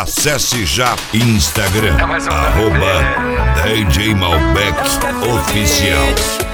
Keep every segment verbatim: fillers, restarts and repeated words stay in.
Acesse já Instagram, arroba D J Malbec Oficial.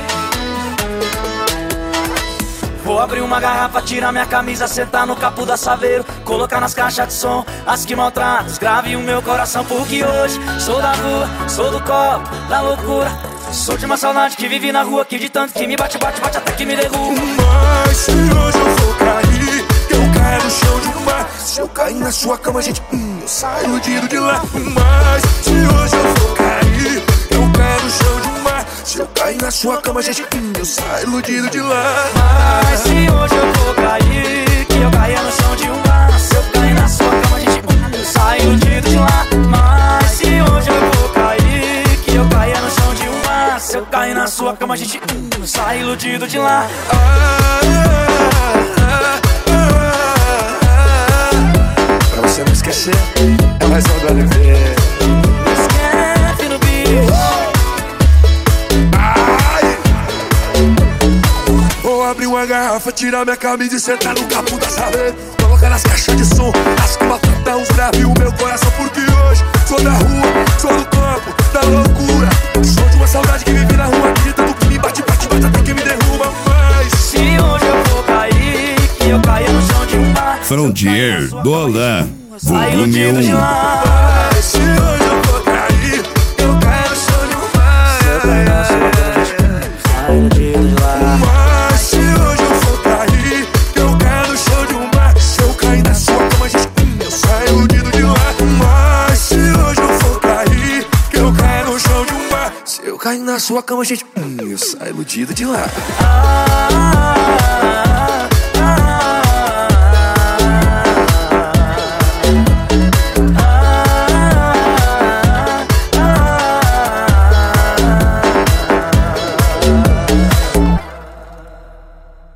Vou abrir uma garrafa, tirar minha camisa, sentar no capô da Saveiro, colocar nas caixas de som as que maltratam, escrave o meu coração. Porque hoje sou da rua, sou do copo, da loucura. Sou de uma saudade que vive na rua, que de tanto que me bate, bate, bate até que me derruba. Mas se hoje eu vou cair, eu caio no chão de um bar. Se eu cair na sua cama, gente, hum, eu saio iludido de lá. Mas se hoje eu vou cair, eu caio no chão de um bar. Se eu cair na sua cama, gente, hum, eu saio iludido de lá. Mas se hoje eu vou cair, que eu caia no chão de um bar. Se eu cair na sua cama, gente, hum, eu saio iludido de lá. Mas se hoje eu vou cair, que eu caia no chão de um bar. Se eu cair na sua cama, gente, hum, eu saio iludido de lá. Ah, ah, ah, ah. Pra você não esquecer, é mais um do Oliveira. Esquece no bicho. Vou abrir uma garrafa, tirar minha camisa e sentar no capô da Saveiro, colocar nas caixas de som as que maltratam os graves o meu coração. Porque hoje sou da rua, sou do campo, da loucura. Sou de uma saudade que vive na rua, que de tanto que me bate, bate, bate até que me derruba. Mas se hoje eu vou cair, que eu caia no chão de um bar. Frontier do Alain, Saio volume iludido de um. lá. Mas se hoje eu vou cair, eu caio no chão de um bar. Se eu cair na sua cama, saio iludido de lá. Mas se hoje eu vou cair, eu caio no chão de um bar. Se eu cair na sua cama, gente, hum, eu saio iludido de lá. Mas se hoje eu vou cair, que eu caio no chão de um bar. Se eu cair na sua cama, gente, hum, eu saio iludido de lá. Ah, ah, ah, ah.